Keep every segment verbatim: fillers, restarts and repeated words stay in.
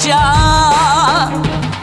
ਚਾਅ।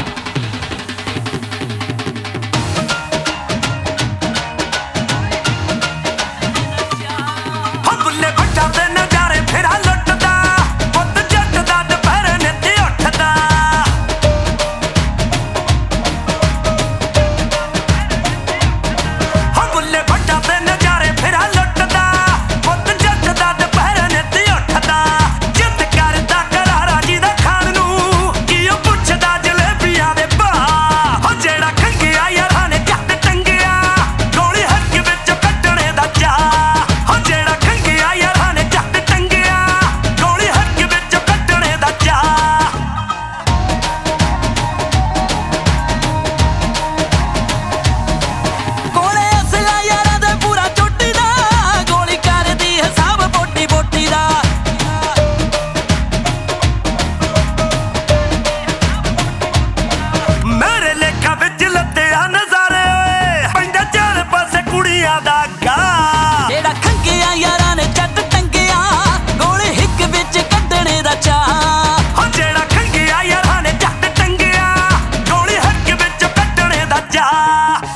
ਜਿਹੜਾ ਖੰਗਿਆ ਯਾਰਾਂ ਨੇ ਜੱਟ ਟੰਗਿਆ ਗੋਲੀ ਹਿੱਕ ਵਿੱਚ ਕੱਢਣੇ ਦਾ ਚਾਅ। ਹੋ ਜਿਹੜਾ ਖੰਗਿਆ ਯਾਰਾਂ ਨੇ ਜੱਟ ਟੰਗਿਆ ਗੋਲੀ ਹਿੱਕ ਵਿੱਚ ਕੱਢਣੇ ਦਾ ਚਾਅ।